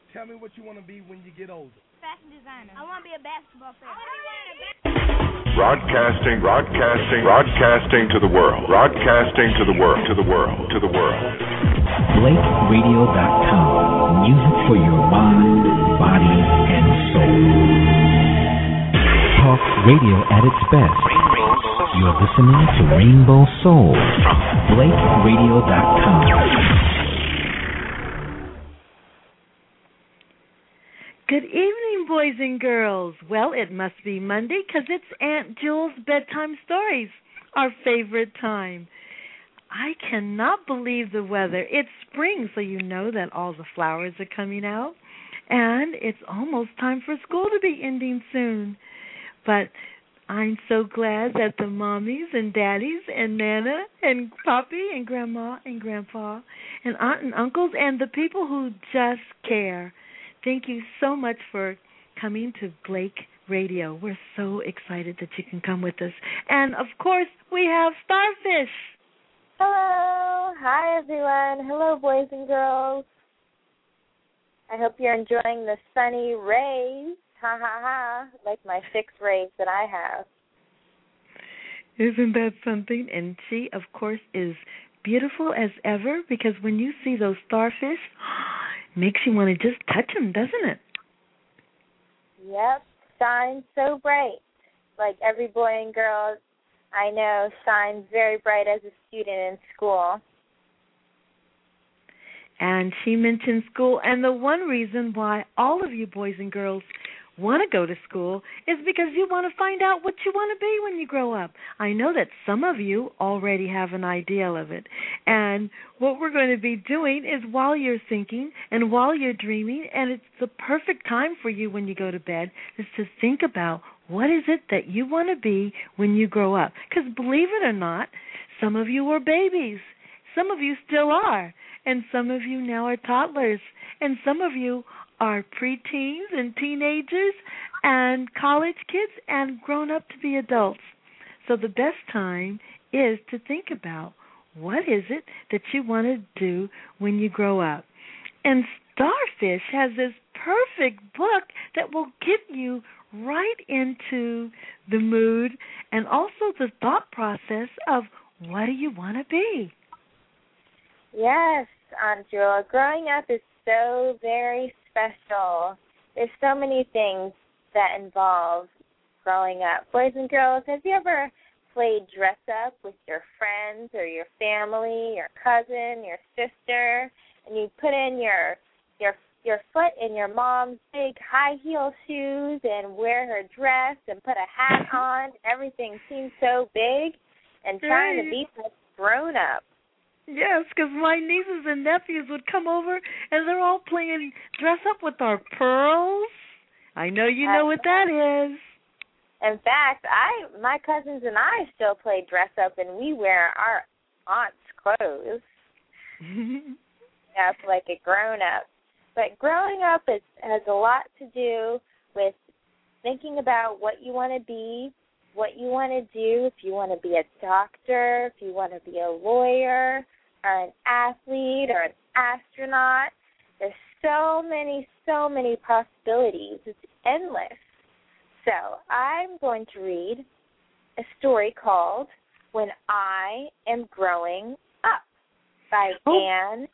Tell me what you want to be when you get older. Fashion designer. I want to be a basketball player. Broadcasting to the world. Broadcasting to the world. BlakeRadio.com. Music for your mind, body, and soul. Talk radio at its best. You're listening to Rainbow Soul from BlakeRadio.com. Good evening, boys and girls. Well, it must be Monday because it's Aunt Jewel's Bedtime Stories, our favorite time. I cannot believe the weather. It's spring, so you know that all the flowers are coming out. And it's almost time for school to be ending soon. But I'm so glad that the mommies and daddies and Nana and Poppy and Grandma and Grandpa and Aunt and uncles and the people who just care. Thank you so much for coming to Blake Radio. We're so excited that you can come with us. And, of course, we have Starfish. Hello. Hi, everyone. Hello, boys and girls. I hope you're enjoying the sunny rays. Ha, ha, ha. Like my 6 rays that I have. Isn't that something? And she, of course, is beautiful as ever because when you see those starfish, makes you want to just touch them, doesn't it? Yep, shine so bright. Like every boy and girl I know shines very bright as a student in school. And she mentioned school, and the one reason why all of you boys and girls want to go to school is because you want to find out what you want to be when you grow up. I know that some of you already have an idea of it. And what we're going to be doing is while you're thinking and while you're dreaming, and it's the perfect time for you when you go to bed, is to think about what is it that you want to be when you grow up. Because believe it or not, some of you were babies. Some of you still are. And some of you now are toddlers. And some of you are preteens and teenagers and college kids and grown up to be adults. So the best time is to think about what is it that you want to do when you grow up. And Starfish has this perfect book that will get you right into the mood and also the thought process of what do you want to be. Yes, Aunt Jewel, growing up is so very special. There's so many things that involve growing up. Boys and girls, have you ever played dress up with your friends or your family, your cousin, your sister, and you put in your foot in your mom's big high heel shoes and wear her dress and put a hat on? Everything seems so big and trying to be grown up. Yes, because my nieces and nephews would come over, and they're all playing dress up with our pearls. I know you know what that is. In fact, my cousins and I still play dress up, and we wear our aunt's clothes. That's like a grown-up. But growing up has a lot to do with thinking about what you want to be, what you want to do, if you want to be a doctor, if you want to be a lawyer, or an athlete, or an astronaut. There's so many possibilities. It's endless. So I'm going to read a story called When I Am Growing Up by Anne.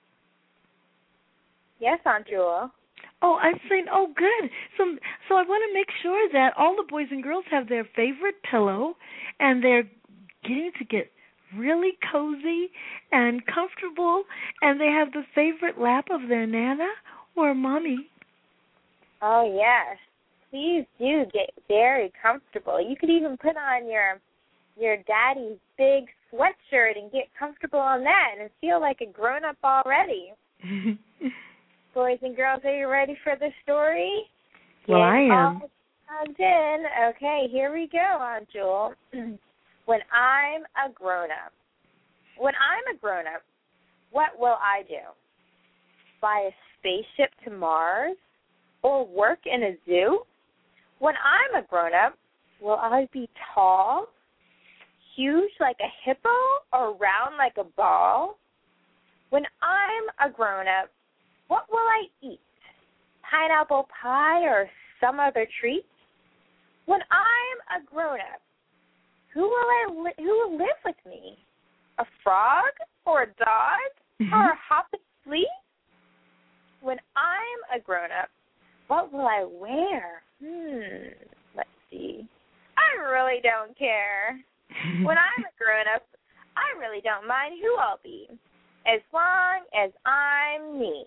Yes, Aunt Jewel. Oh, I'm saying, good. So I want to make sure that all the boys and girls have their favorite pillow, and they're getting to get really cozy and comfortable, and they have the favorite lap of their Nana or Mommy. Oh, yes. Please do get very comfortable. You could even put on your daddy's big sweatshirt and get comfortable on that and feel like a grown-up already. Boys and girls, are you ready for the story? Well, I am. Okay, here we go, Aunt Jewel. When I'm a grown-up. When I'm a grown-up, what will I do? Fly a spaceship to Mars? Or work in a zoo? When I'm a grown-up, will I be tall, huge like a hippo, or round like a ball? When I'm a grown-up, what will I eat? pineapple pie or some other treat? When I'm a grown-up, who will live with me? A frog or a dog or a hopping flea? When I'm a grown-up, what will I wear? Let's see. I really don't care. When I'm a grown-up, I really don't mind who I'll be, as long as I'm me.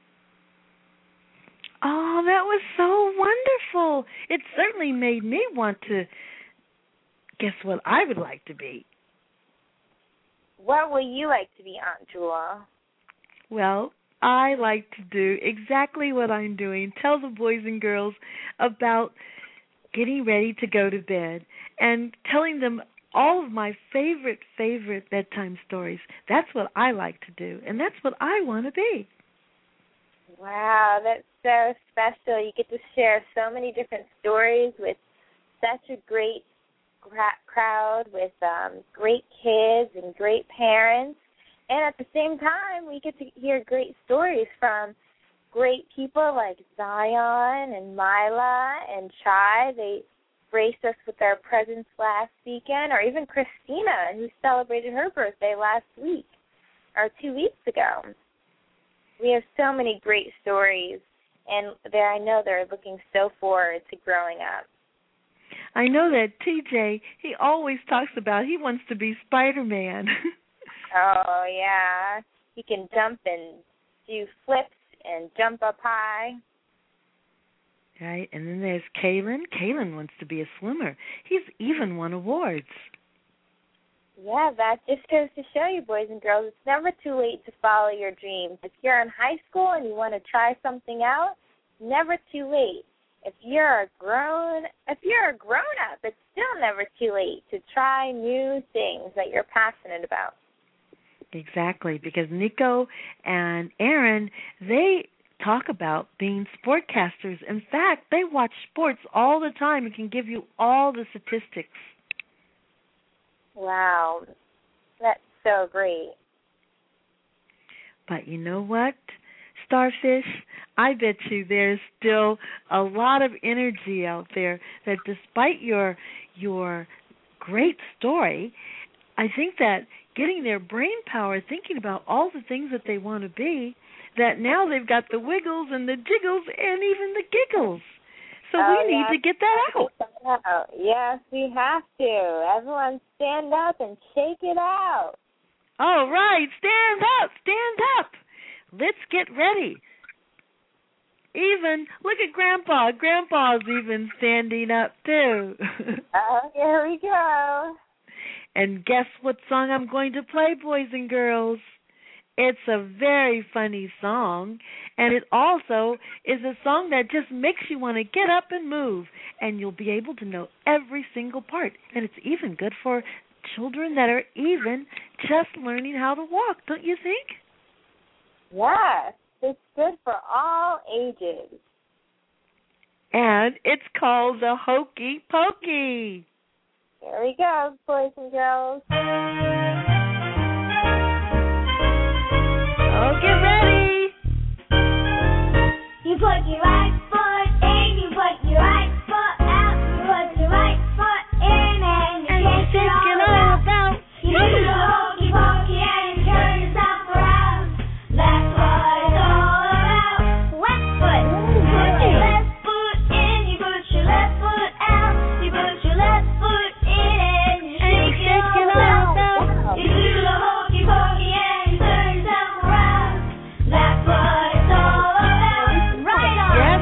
Oh, that was so wonderful. It certainly made me want to guess what I would like to be. What would you like to be, Aunt Jewel? Well, I like to do exactly what I'm doing. Tell the boys and girls about getting ready to go to bed and telling them all of my favorite bedtime stories. That's what I like to do, and that's what I want to be. Wow, that's so special. You get to share so many different stories with such a great crowd, with great kids and great parents. And at the same time, we get to hear great stories from great people like Zion and Mila and Chai. They graced us with their presence last weekend, or even Christina, who celebrated her birthday last week, or 2 weeks ago. We have so many great stories, and I know they're looking so forward to growing up. I know that TJ, he always talks about he wants to be Spider-Man. Oh, yeah. He can jump and do flips and jump up high. Right, and then there's Kalen. Kalen wants to be a swimmer. He's even won awards. Yeah, that just goes to show you, boys and girls, it's never too late to follow your dreams. If you're in high school and you want to try something out, never too late. If you're a grown-up, it's still never too late to try new things that you're passionate about. Exactly, because Nico and Aaron, they talk about being sportcasters. In fact, they watch sports all the time and can give you all the statistics. Wow, that's so great. But you know what, Starfish? I bet you there's still a lot of energy out there that despite your great story, I think that getting their brain power, thinking about all the things that they want to be, that now they've got the wiggles and the jiggles and even the giggles. So we need to get that out. Yes, we have to. Everyone stand up and shake it out. All right, stand up, stand up. Let's get ready. Even, look at Grandpa. Grandpa's even standing up, too. Oh, here we go. And guess what song I'm going to play, boys and girls? It's a very funny song, and it also is a song that just makes you want to get up and move, and you'll be able to know every single part. And it's even good for children that are even just learning how to walk, don't you think? Yes, it's good for all ages. And it's called the Hokey Pokey. Here we go, boys and girls. Oh, get ready. You put your right foot in, you put your right foot out, you put your right foot in, and you shake it all about. You do the hokey pokey and you turn yourself around. That's what it's all about. Left foot. You put your left foot in, you put your left foot out, you put your left foot in, and you shake it all about. You do the hokey pokey and you turn yourself around. That's what it's all about. Right on.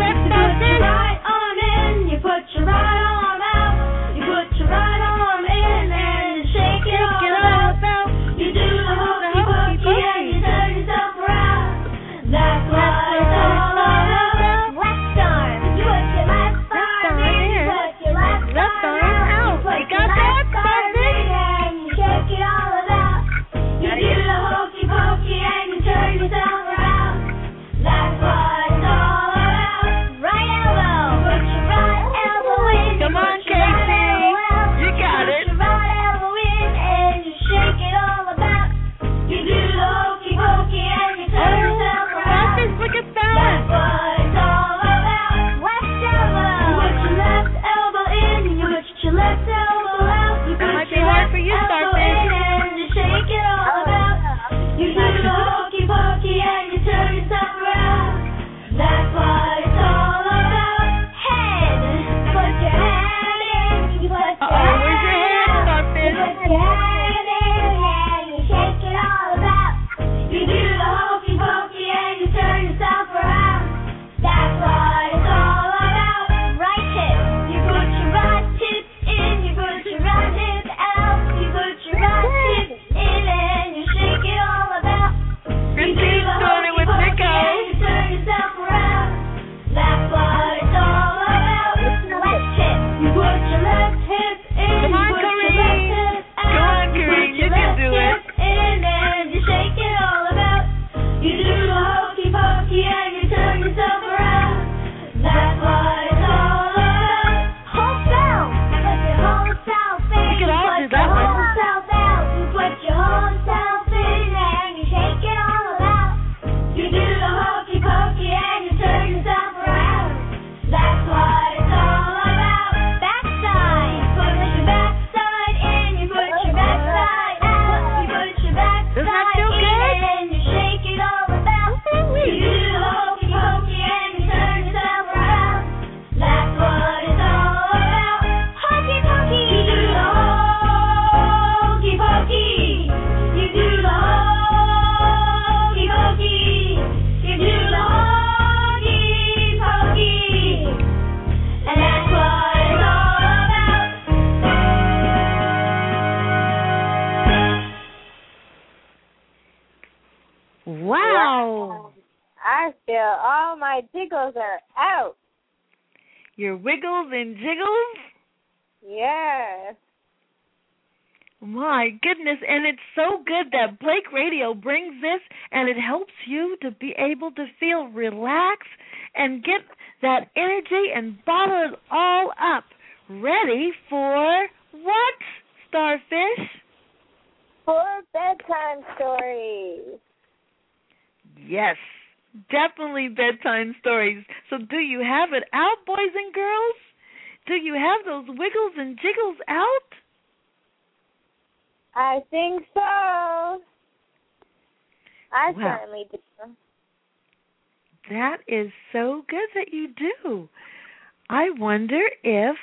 my jiggles are out. Your wiggles and jiggles? Yes. My goodness, and it's so good that Blake Radio brings this, and it helps you to be able to feel relaxed and get that energy and bottle it all up, ready for what, Starfish? For bedtime stories. Yes, definitely bedtime stories. So do you have it out, boys and girls? Do you have those wiggles and jiggles out? I think so. I certainly do. That is so good that you do. I wonder if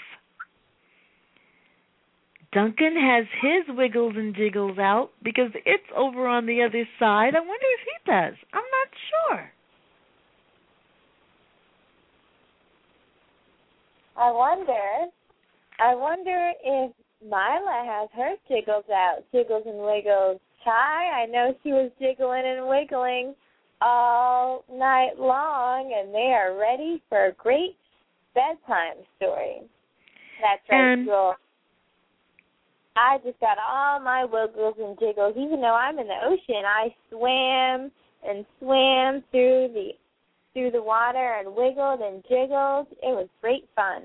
Duncan has his wiggles and jiggles out because it's over on the other side. I wonder if he does. I'm not sure. I wonder if Mila has her jiggles out, jiggles and wiggles. Chai, I know she was jiggling and wiggling all night long, and they are ready for a great bedtime story. That's right, Jewel. I just got all my wiggles and jiggles. Even though I'm in the ocean, I swam and swam through the water and wiggled and jiggled. It was great fun.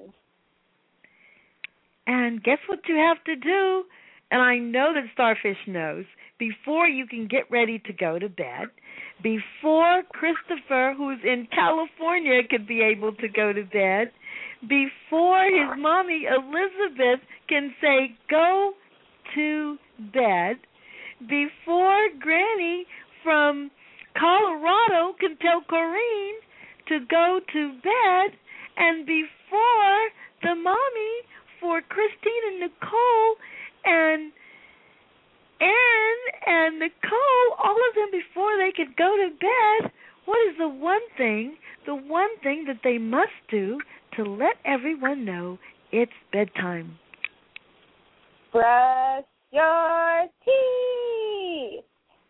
And guess what you have to do? And I know that Starfish knows. Before you can get ready to go to bed, before Christopher, who's in California, could be able to go to bed, before his mommy, Elizabeth, can say, go to bed, before Granny from Colorado can tell Corrine to go to bed, and before the mommy for Christine and Nicole and Aaron and Nicole, all of them before they could go to bed, what is the one thing that they must do to let everyone know it's bedtime? Brush your teeth.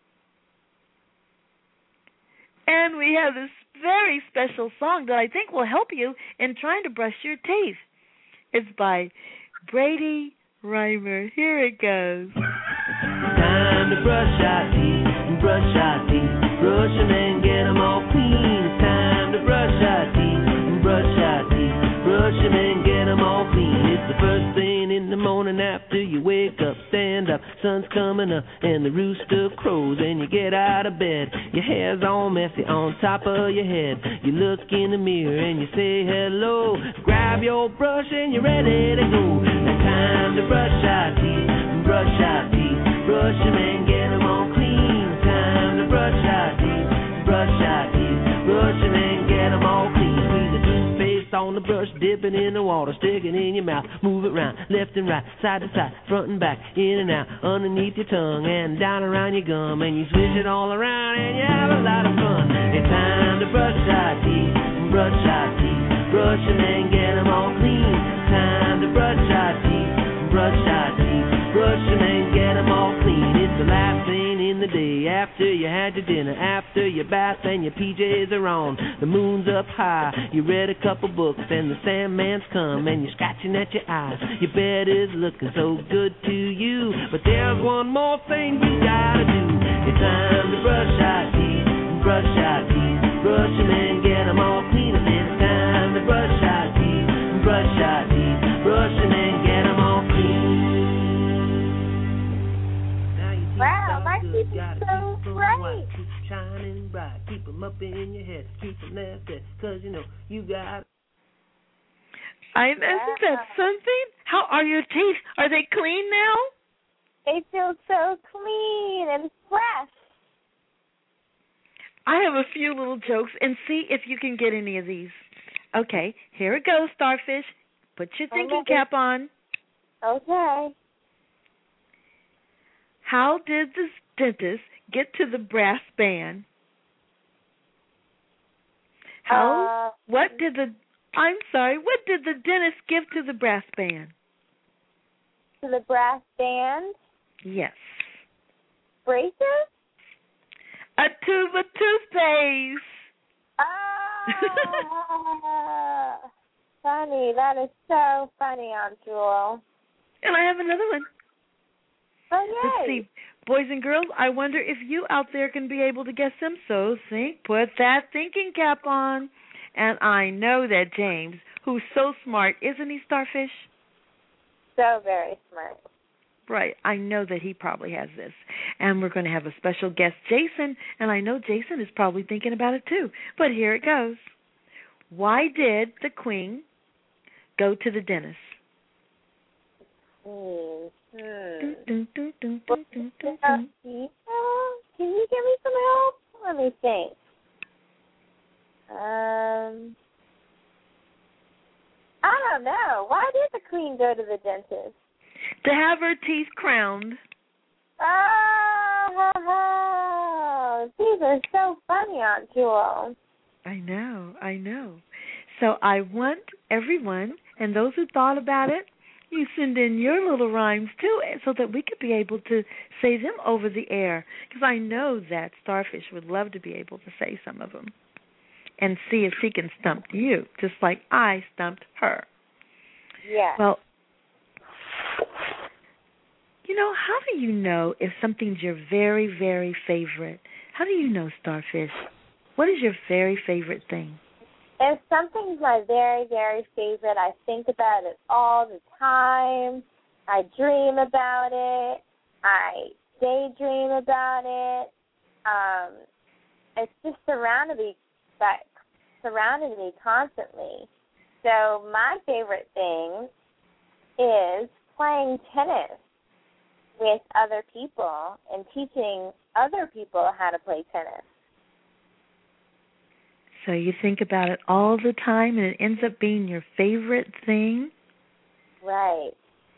And we have this very special song that I think will help you in trying to brush your teeth. It's by Brady Reimer. Here it goes. Time to brush our teeth, brush our teeth, brush them and get them all clean. It's time to brush our teeth, brush our teeth, brush them and get them all clean. It's the first thing in the morning after you wake up, stand up, sun's coming up and the rooster crows and you get out of bed. Your hair's all messy on top of your head. You look in the mirror and you say hello. Grab your brush and you're ready to go. It's time to brush our teeth, brush our teeth, brush them and get them all clean. It's time to brush our teeth, brush our teeth, brush them and get them all clean. Squeeze the toothpaste on the brush, dip it in the water, stick it in your mouth, move it round, left and right, side to side, front and back, in and out, underneath your tongue and down around your gum, and you swish it all around and you have a lot of fun. It's time to brush our teeth, brush our teeth, brush them and get them all clean. It's time to brush our teeth, brush our teeth, brush them and get them all clean. It's the last thing in the day, after you had your dinner, after your bath and your PJs are on. The moon's up high, you read a couple books and the Sandman's come and you're scratching at your eyes. Your bed is looking so good to you, but there's one more thing you gotta do. It's time to brush our teeth, brush our teeth, brush them and get them all clean. It's time to brush our teeth, brush our teeth, brush them and get them all clean. Wow, my teeth are so bright. Keep shining bright, keep them up in your head, keep them there, cause you know you got. Isn't that something? How are your teeth? Are they clean now? They feel so clean and fresh. I have a few little jokes, and see if you can get any of these. Okay, here it goes, Starfish. Put your thinking cap on. Okay. How did the dentist get to the brass band? What did the dentist give to the brass band? To the brass band? Yes. Braces? A tube of toothpaste. Oh, Funny. That is so funny, Aunt Jewel. And I have another one. Oh, yay. Let's see. Boys and girls, I wonder if you out there can be able to guess them. So put that thinking cap on. And I know that James, who's so smart, isn't he, Starfish? So very smart. Right. I know that he probably has this. And we're going to have a special guest, Jason. And I know Jason is probably thinking about it too. But here it goes. Why did the Queen go to the dentist? Can you give me some help? Let me think. I don't know. Why did the Queen go to the dentist? To have her teeth crowned. Oh, these are so funny, Aunt Jewel. I know. So I want everyone, and those who thought about it, you send in your little rhymes too, so that we could be able to say them over the air. Because I know that Starfish would love to be able to say some of them and see if she can stump you, just like I stumped her. Yeah. Well, how do you know if something's your very, very favorite? How do you know, Starfish? What is your very favorite thing? If something's my very, very favorite, I think about it all the time. I dream about it. I daydream about it. It's just surrounded me constantly. So my favorite thing is playing tennis with other people and teaching other people how to play tennis. So you think about it all the time, and it ends up being your favorite thing? Right.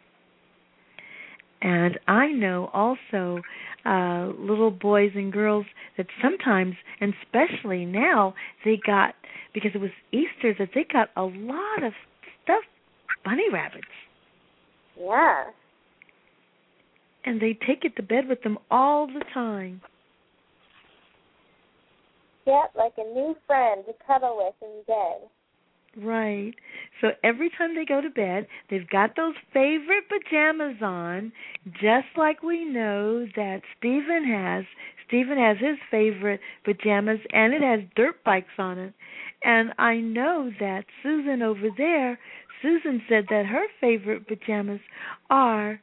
And I know also little boys and girls that sometimes, and especially now, because it was Easter, that they got a lot of stuffed bunny rabbits. Yeah. And they take it to bed with them all the time. Yep, like a new friend to cuddle with in bed. Right. So every time they go to bed, they've got those favorite pajamas on, just like we know that Stephen has. Stephen has his favorite pajamas, and it has dirt bikes on it. And I know that Susan over there, Susan said that her favorite pajamas are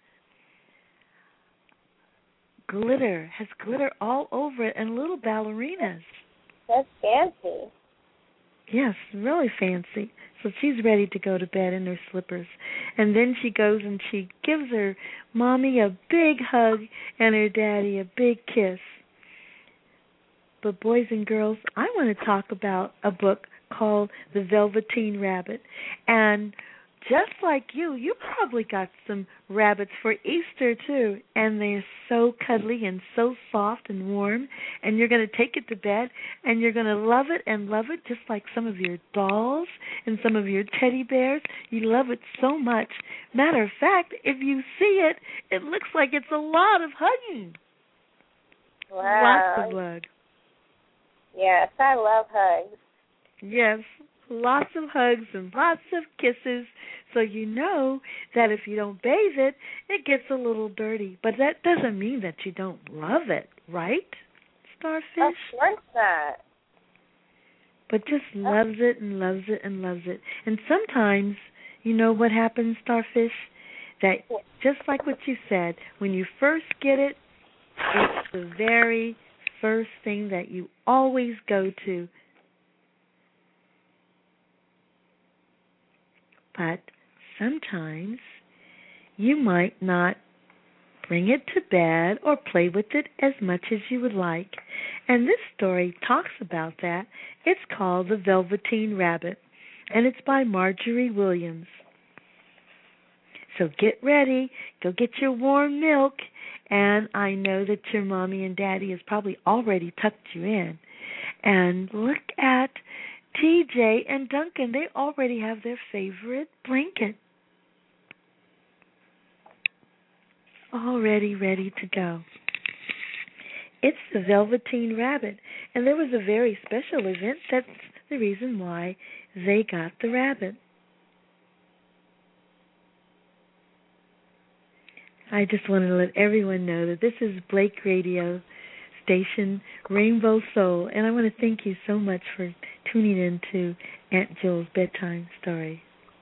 glitter, has glitter all over it, and little ballerinas. That's fancy. Yes, really fancy. So she's ready to go to bed in her slippers. And then she goes and she gives her mommy a big hug and her daddy a big kiss. But boys and girls, I want to talk about a book called The Velveteen Rabbit. And just like you probably got some rabbits for Easter too. And they're so cuddly and so soft and warm. And you're going to take it to bed and you're going to love it and love it, just like some of your dolls and some of your teddy bears. You love it so much. Matter of fact, if you see it, it looks like it's a lot of hugging. Wow. Lots of love. Yes, I love hugs. Yes, lots of hugs and lots of kisses. So you know that if you don't bathe it, it gets a little dirty. But that doesn't mean that you don't love it, right, Starfish? Of course not. But just loves it and loves it and loves it. And sometimes, you know what happens, Starfish? That just like what you said, when you first get it, it's the very first thing that you always go to. But sometimes you might not bring it to bed or play with it as much as you would like. And this story talks about that. It's called The Velveteen Rabbit, and it's by Marjorie Williams. So get ready, go get your warm milk, and I know that your mommy and daddy has probably already tucked you in. And look at TJ and Duncan. They already have their favorite blanket. Already ready to go. It's the Velveteen Rabbit, and there was a very special event that the reason why they got the rabbit. I just wanted to let everyone know that this is Blake Radio Station, Rainbow Soul, and I want to thank you so much for tuning in to Aunt Jill's Bedtime Story.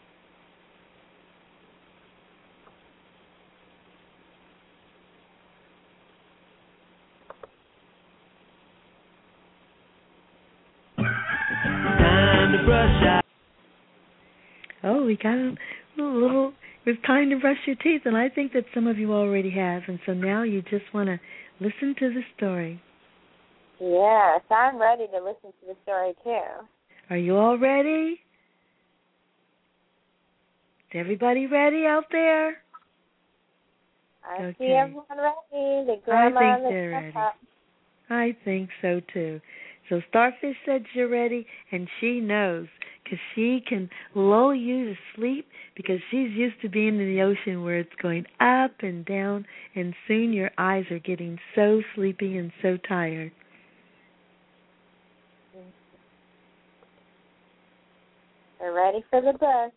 Time to brush out. Oh, we got a little. It was time to brush your teeth, and I think that some of you already have, and so now you just want to listen to the story. Yes, I'm ready to listen to the story too. Are you all ready? Is everybody ready out there? I see everyone ready. The grandma I think and the they're grandpa. ready. I think so too. So Starfish said you're ready, and she knows, because she can lull you to sleep because she's used to being in the ocean where it's going up and down, and soon your eyes are getting so sleepy and so tired. They're ready for the book.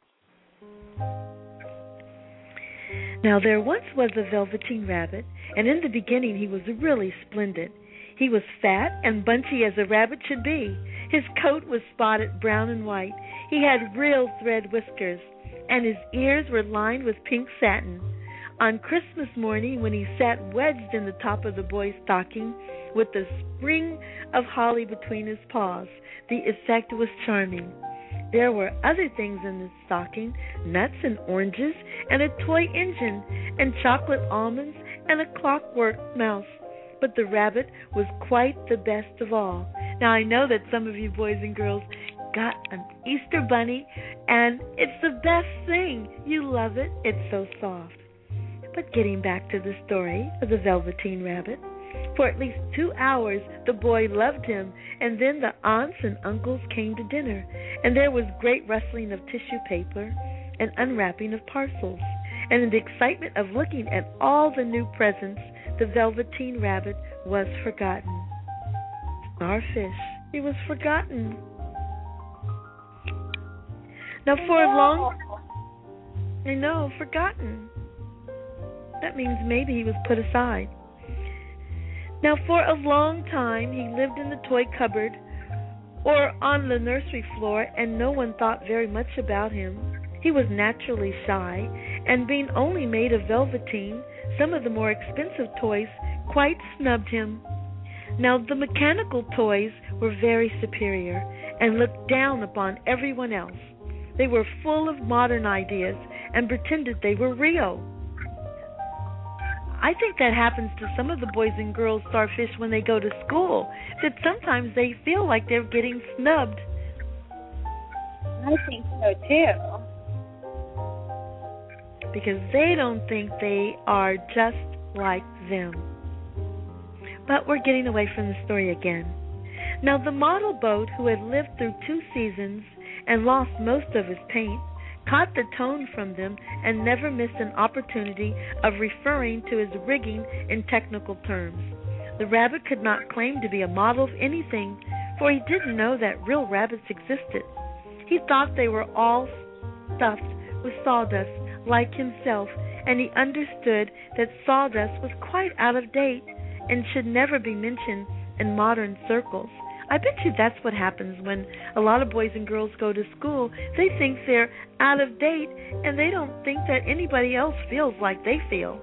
Now there once was a Velveteen Rabbit, and in the beginning he was really splendid. He was fat and bunchy as a rabbit should be. His coat was spotted brown and white. He had real thread whiskers, and his ears were lined with pink satin. On Christmas morning, when he sat wedged in the top of the boy's stocking with the sprig of holly between his paws, the effect was charming. There were other things in the stocking, nuts and oranges, and a toy engine, and chocolate almonds, and a clockwork mouse. But the rabbit was quite the best of all. Now, I know that some of you boys and girls got an Easter bunny, and it's the best thing. You love it. It's so soft. But getting back to the story of the Velveteen Rabbit, for at least 2 hours the boy loved him, and then the aunts and uncles came to dinner, and there was great rustling of tissue paper and unwrapping of parcels, and in the excitement of looking at all the new presents, the Velveteen Rabbit was forgotten. Starfish, he was forgotten. Now for a long... I know, forgotten. That means maybe he was put aside. Now for a long time he lived in the toy cupboard or on the nursery floor, and no one thought very much about him. He was naturally shy, and being only made of velveteen, some of the more expensive toys quite snubbed him. Now the mechanical toys were very superior and looked down upon everyone else. They were full of modern ideas and pretended they were real. I think that happens to some of the boys and girls, Starfish, when they go to school, that sometimes they feel like they're getting snubbed. I think so too. Because they don't think they are just like them. But we're getting away from the story again. Now the model boat, who had lived through 2 seasons and lost most of his paint, caught the tone from them and never missed an opportunity of referring to his rigging in technical terms. The rabbit could not claim to be a model of anything, for he didn't know that real rabbits existed. He thought they were all stuffed with sawdust like himself, and he understood that sawdust was quite out of date and should never be mentioned in modern circles. I bet you that's what happens when a lot of boys and girls go to school. They think they're out of date, and they don't think that anybody else feels like they feel.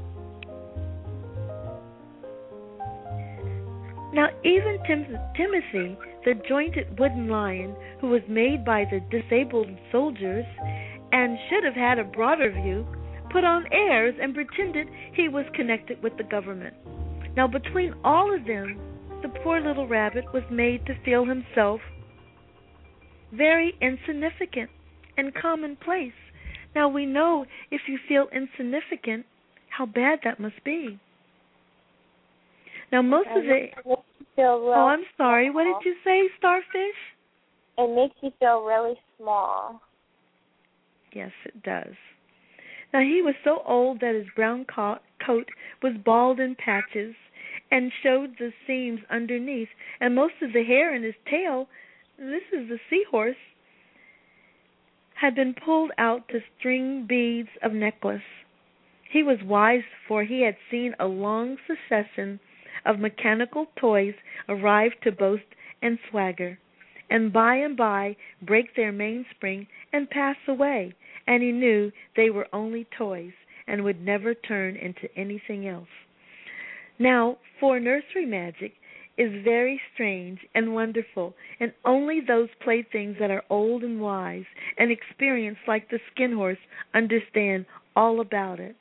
Now, even Timothy, the jointed wooden lion, who was made by the disabled soldiers and should have had a broader view, put on airs and pretended he was connected with the government. Now, between all of them, the poor little rabbit was made to feel himself very insignificant and commonplace. Now, we know if you feel insignificant, how bad that must be. Now, most of the... Oh, I'm sorry. What did you say, Starfish? It makes you feel really small. Yes, it does. Now, he was so old that his brown coat was bald in patches and showed the seams underneath, and most of the hair in his tail this is the seahorse, had been pulled out to string beads of necklace. He was wise, for he had seen a long succession of mechanical toys arrive to boast and swagger, and by break their mainspring and pass away, and he knew they were only toys and would never turn into anything else. Now, for nursery magic is very strange and wonderful, and only those playthings that are old and wise and experienced like the Skin Horse understand all about it.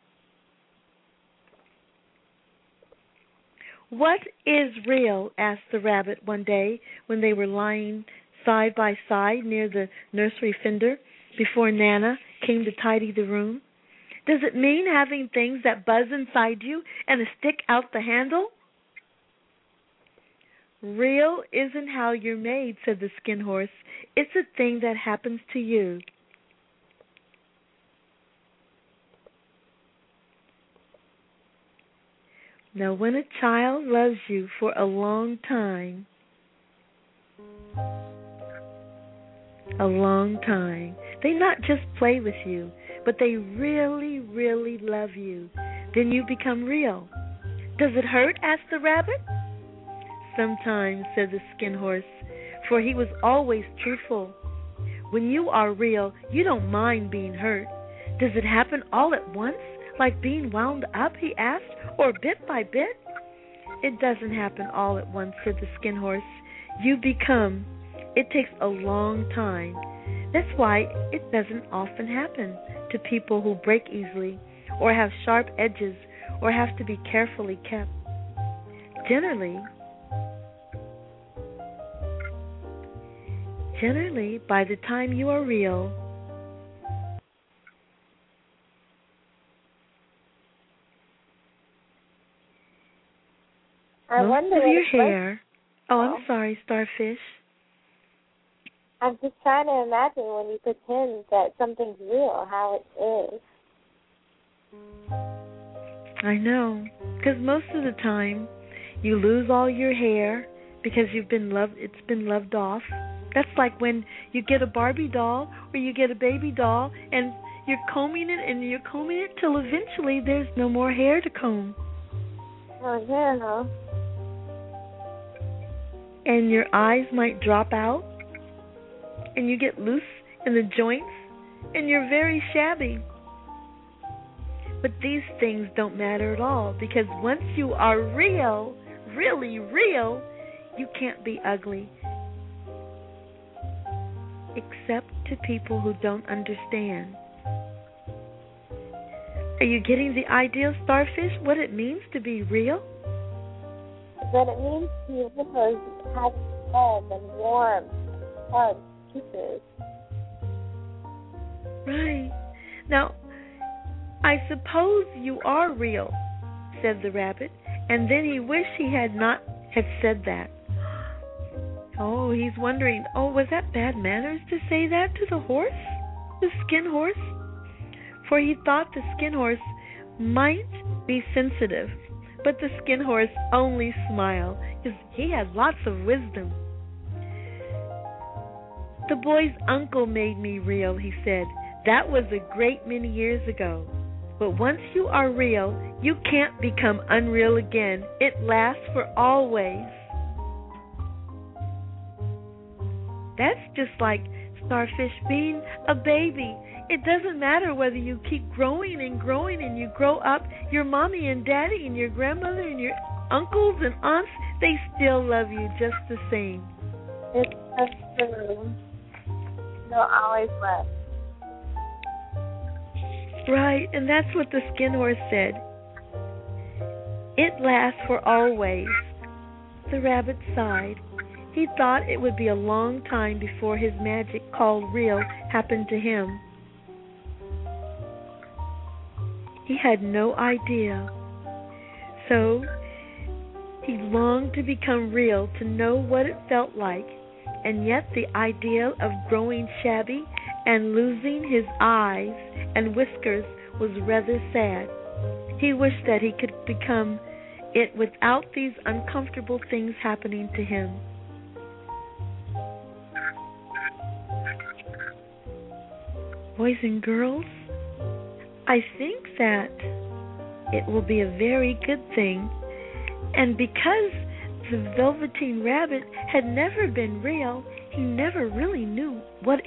"What is real?" asked the rabbit one day when they were lying side by side near the nursery fender before Nana came to tidy the room. "Does it mean having things that buzz inside you and stick out the handle?" "Real isn't how you're made," said the Skin Horse. "It's a thing that happens to you." Now, when a child loves you for a long time, they not just play with you, but they really, really love you, then you become real. "Does it hurt?" asked the rabbit. "Sometimes," said the Skin Horse, for he was always truthful. "When you are real, you don't mind being hurt." "Does it happen all at once, like being wound up?" he asked, "or bit by bit?" "It doesn't happen all at once," said the Skin Horse. "You become. It takes a long time. That's why it doesn't often happen to people who break easily, or have sharp edges, or have to be carefully kept. Generally, by the time you are real, most of your hair... Oh, I'm sorry, Starfish. I'm just trying to imagine when you pretend that something's real, how it is. I know, because most of the time you lose all your hair because it's been loved off. That's like when you get a Barbie doll or you get a baby doll and you're combing it till eventually there's no more hair to comb. Oh, yeah. And your eyes might drop out and you get loose in the joints and you're very shabby. But these things don't matter at all, because once you are real, really real, you can't be ugly. Except to people who don't understand. Are you getting the idea, Starfish, what it means to be real? That it means to be real is have love and warmth, hugs, kisses. Right. Now, I suppose you are real, said the rabbit, and then he wished he had not had said that. Oh, he's wondering, was that bad manners to say that to the horse, the Skin Horse? For he thought the Skin Horse might be sensitive, but the Skin Horse only smiled, because he had lots of wisdom. The boy's uncle made me real, he said. That was a great many years ago. But once you are real, you can't become unreal again. It lasts for always. That's just like Starfish being a baby. It doesn't matter whether you keep growing and you grow up, your mommy and daddy and your grandmother and your uncles and aunts, they still love you just the same. It's just true. They'll always love. Right, and that's what the Skin Horse said. It lasts for always. The rabbit sighed. He thought it would be a long time before his magic called real happened to him. He had no idea. So he longed to become real, to know what it felt like, and yet the idea of growing shabby and losing his eyes and whiskers was rather sad. He wished that he could become it without these uncomfortable things happening to him. boys and girls, I think that it will be a very good thing. And because the Velveteen Rabbit had never been real, he never really knew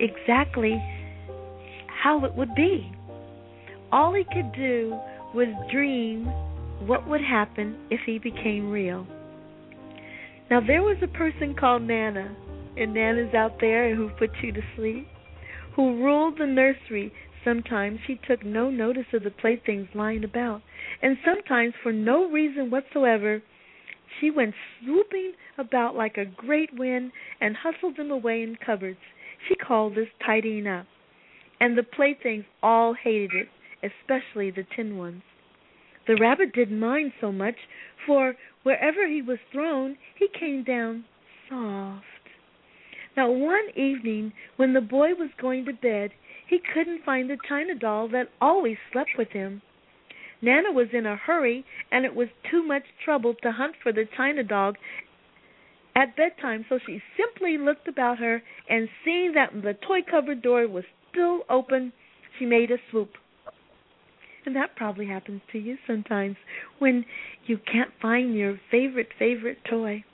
how it would be. All he could do was dream what would happen if he became real. Now, there was a person called Nana, and Nana's out there who put you to sleep, who ruled the nursery. Sometimes she took no notice of the playthings lying about, and sometimes, for no reason whatsoever, she went swooping about like a great wind and hustled them away in cupboards. She called this tidying up, and the playthings all hated it, especially the tin ones. The rabbit didn't mind so much, for wherever he was thrown, he came down soft. Now, one evening, when the boy was going to bed, he couldn't find the china doll that always slept with him. Nana was in a hurry, and it was too much trouble to hunt for the china dog at bedtime, so she simply looked about her, and seeing that the toy cupboard door was still open, she made a swoop. And that probably happens to you sometimes when you can't find your favorite toy.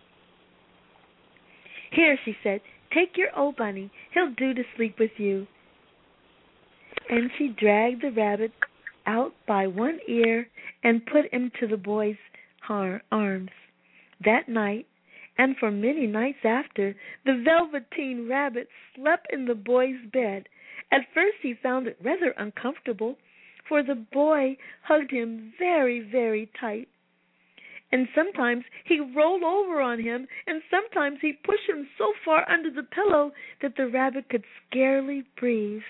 Here, she said, take your old bunny. He'll do to sleep with you. And she dragged the rabbit out by one ear and put him to the boy's arms. That night, and for many nights after, the Velveteen Rabbit slept in the boy's bed. At first he found it rather uncomfortable, for the boy hugged him very, very tight. And sometimes he rolled over on him, and sometimes he pushed him so far under the pillow that the rabbit could scarcely breathe,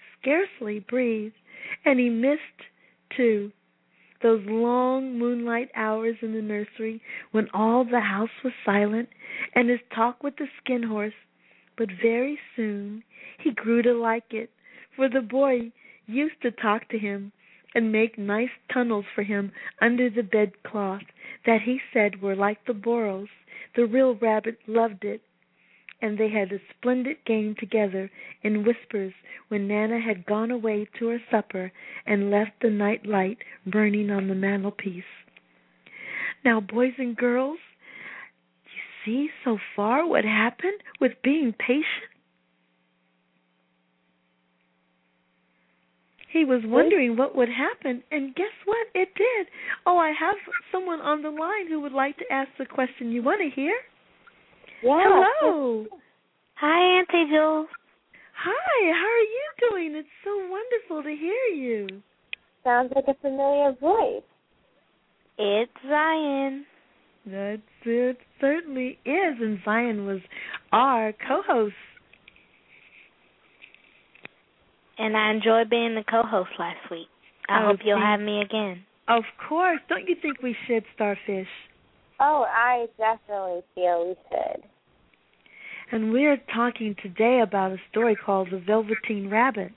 and he missed, too, those long moonlight hours in the nursery when all the house was silent, and his talk with the skin horse. But very soon he grew to like it, for the boy used to talk to him and make nice tunnels for him under the bedcloth that he said were like the burrows. The real rabbit loved it, and they had a splendid game together in whispers when Nana had gone away to her supper and left the night light burning on the mantelpiece. Now, boys and girls, you see so far what happened with being patient? He was wondering what would happen, and guess what? It did. Oh, I have someone on the line who would like to ask the question. You want to hear? Yeah. Hello. Hi, Auntie Jules. Hi, how are you doing? It's so wonderful to hear you. Sounds like a familiar voice. It's Zion. That's it. Certainly is, and Zion was our co-host. And I enjoyed being the co-host last week. I hope you'll have me again. Of course. Don't you think we should, Starfish? Oh, I definitely feel we should. And we're talking today about a story called The Velveteen Rabbit.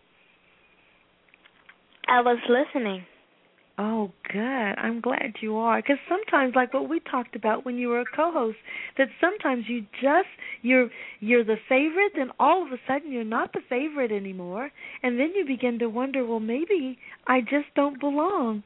I was listening. Oh, good. I'm glad you are. Because sometimes, like what we talked about when you were a co-host, that sometimes you're the favorite, then all of a sudden you're not the favorite anymore, and then you begin to wonder, well, maybe I just don't belong.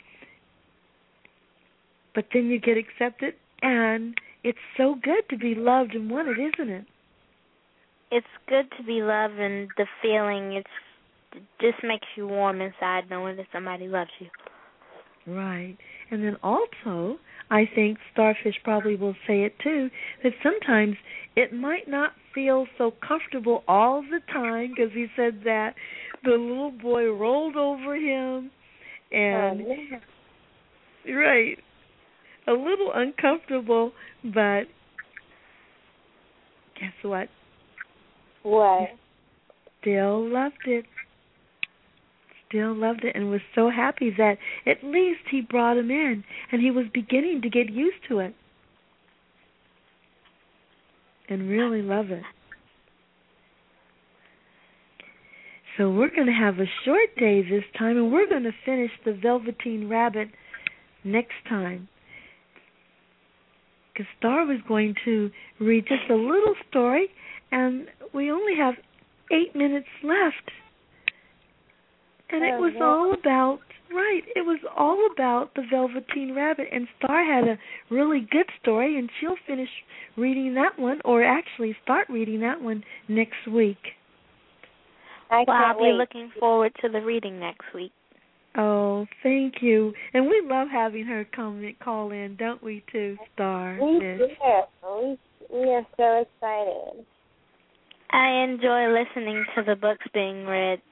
But then you get accepted, and it's so good to be loved and wanted, isn't it? It's good to be loved, and the feeling, it just makes you warm inside knowing that somebody loves you. Right. And then also, I think Starfish probably will say it too, that sometimes it might not feel so comfortable all the time, because he said that the little boy rolled over him, and right, a little uncomfortable, but guess what? What? Still loved it. Still loved it, and was so happy that at least he brought him in, and he was beginning to get used to it and really love it. So we're going to have a short day this time, and we're going to finish The Velveteen Rabbit next time, because Star was going to read just a little story, and we only have 8 minutes left. And it was all about, it was all about the Velveteen Rabbit. And Star had a really good story, and she'll finish reading that one, or actually start reading that one next week. I'll be looking forward to the reading next week. Oh, thank you. And we love having her call in, don't we, too, Star? We are so excited. I enjoy listening to the books being read.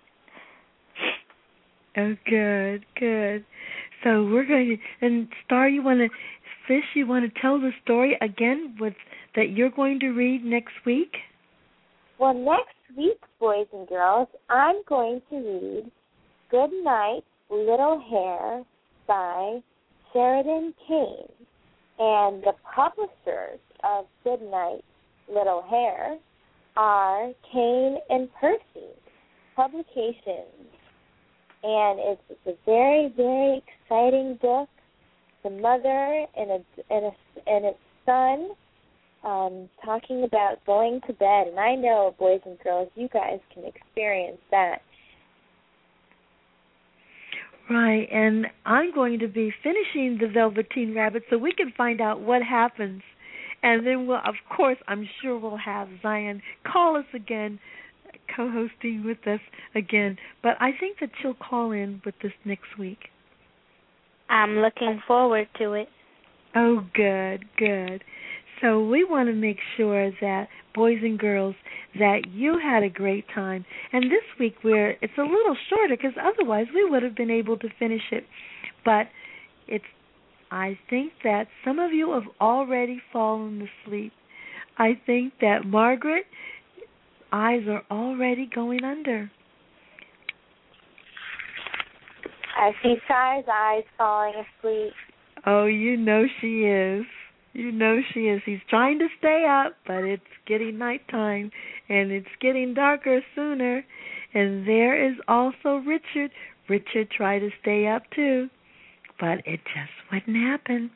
Oh, good, good. So we're going to, and Star, you want to tell the story again that you're going to read next week? Well, next week, boys and girls, I'm going to read Good Night, Little Hare by Sheridan Kane. And the publishers of Good Night, Little Hare are Kane and Percy Publications. And it's a very, very exciting book. The mother and its son talking about going to bed. And I know, boys and girls, you guys can experience that. Right, and I'm going to be finishing the Velveteen Rabbit so we can find out what happens. And then, of course, I'm sure we'll have Zion call us again, co-hosting with us again. But I think that she'll call in with us next week. I'm looking forward to it. Oh, good, good. So we want to make sure that, boys and girls, that you had a great time. And this week it's a little shorter because otherwise we would have been able to finish it. But I think that some of you have already fallen asleep. I think that Margaret, eyes are already going under. I see Shy's eyes falling asleep. Oh, you know she is. You know she is. He's trying to stay up, but it's getting nighttime, and it's getting darker sooner. And there is also Richard. Richard tried to stay up, too, but it just wouldn't happen.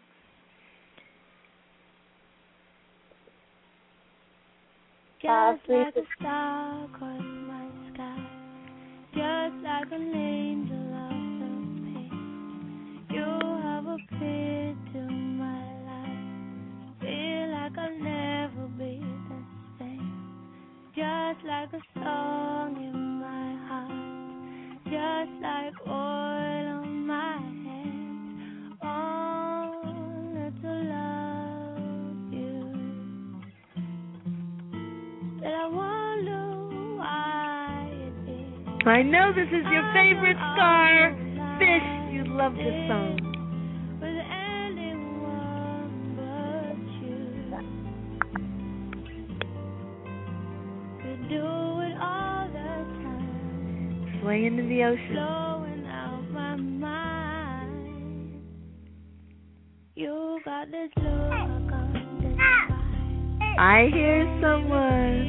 Just like a star across my sky, just like an angel of the pain, you have appeared to my life. Feel like I'll never be the same. Just like a song in my heart, just like oil on my hands. Only to love you. That I wonder why it is. I know this is your favorite Star. Fish, you love this song. Swaying in the ocean. Blowing out my mind. You got this look on this side. I hear someone.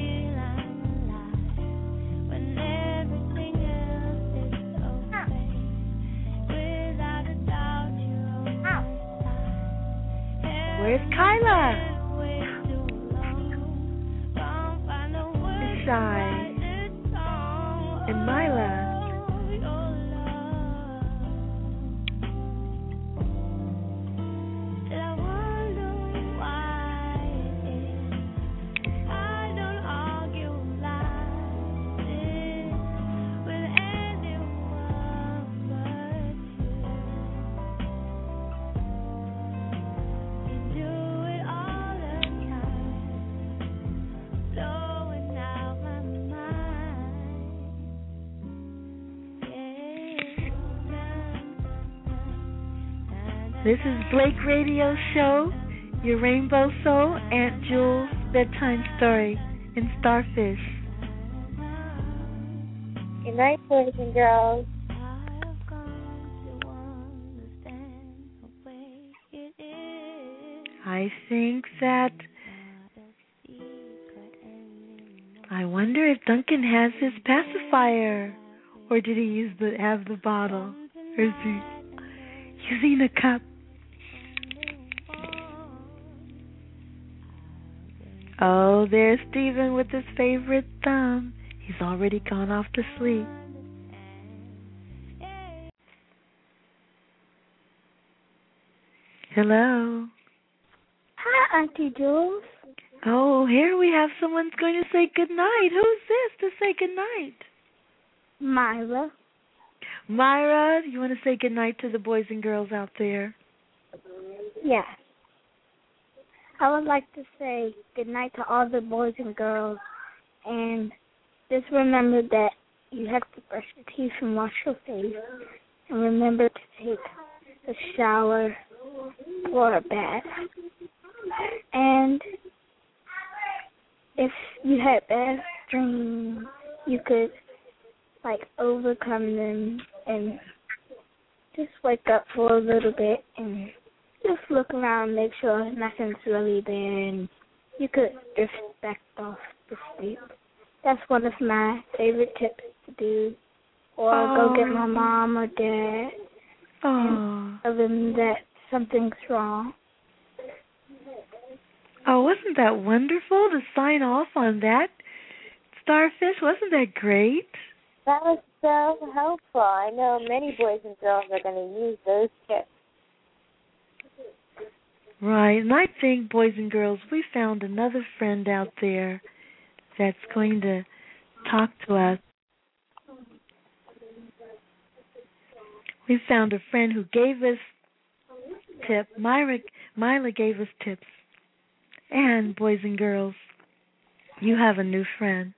When everything else is okay. Without a doubt you're on my side. Where's Kyla? Shy. And Mila. This is Blake Radio Show, your Rainbow Soul, Aunt Jules' bedtime story in Starfish. Good night, boys and girls. I think that I wonder if Duncan has his pacifier, or did he have the bottle, or is he using a cup? Oh, there's Stephen with his favorite thumb. He's already gone off to sleep. Hello. Hi, Auntie Jules. Oh, here we have someone's going to say goodnight. Who's this to say goodnight? Myra. Myra, you want to say goodnight to the boys and girls out there? Yes. I would like to say goodnight to all the boys and girls, and just remember that you have to brush your teeth and wash your face, and remember to take a shower or a bath. And if you had bad dreams, you could overcome them and just wake up for a little bit and just look around, make sure nothing's really there, and you could drift back off to sleep. That's one of my favorite tips to do. Or go get my mom or dad and tell them that something's wrong. Oh, wasn't that wonderful to sign off on that? Starfish, wasn't that great? That was so helpful. I know many boys and girls are going to use those tips. Right, and I think, boys and girls, we found another friend out there that's going to talk to us. We found a friend who gave us tips. Myla gave us tips. And, boys and girls, you have a new friend.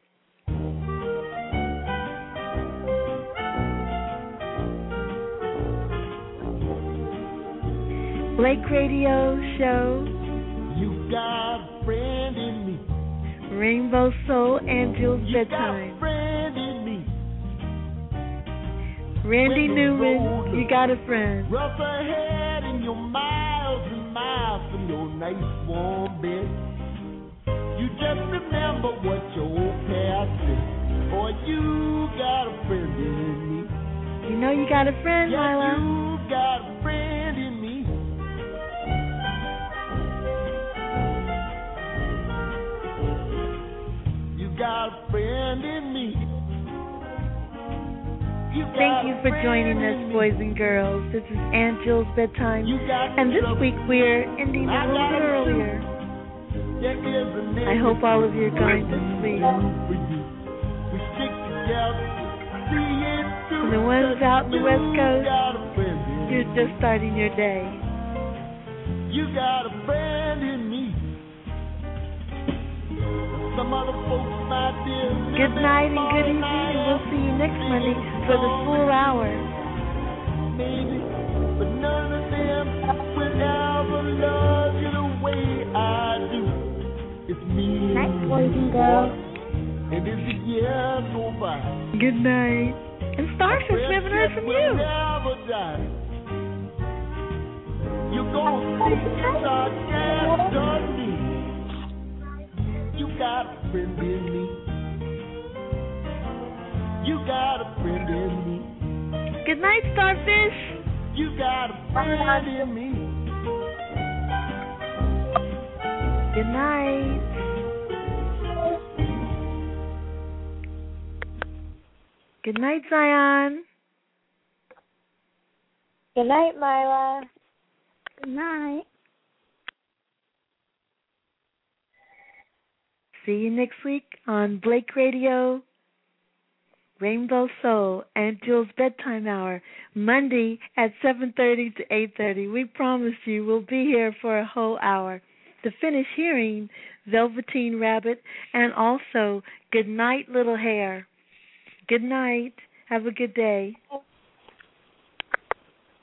Blake Radio Show. You got a friend in me. Rainbow Soul and Jules Bedtime. You got a friend in me. Randy Newman, you got a friend. Rough ahead in your miles and miles from your nice warm bed. You just remember what your old past said. Boy, you got a friend in me. You know you got a friend, yeah, Myla. You got a friend in me. Got a friend in me. Thank you for joining us, boys and girls. This is Aunt Jill's Bedtime. And this week we're ending a little bit earlier. I hope all of you are going to sleep. And the ones out in the West Coast, you're just starting your day. You got a friend in me. Some other folks might be good night and good evening, and we'll see you next Monday for the full hour. Maybe, but none of them will ever love you the way I do. It's me. Night, boys and girls. And as the years go by. Good night. And Starfish, we haven't heard from you. Never die. You're gonna see our dance done me. You got a friend in me. You got a friend in me. Good night, Starfish. You got a friend in me. Good night. Good night, Zion. Good night, Myla. Good night. See you next week on Blake Radio, Rainbow Soul, and Jules Bedtime Hour, Monday at 7:30 to 8:30. We promise you we'll be here for a whole hour to finish hearing Velveteen Rabbit and also Good Night, Little Hair. Good night. Have a good day.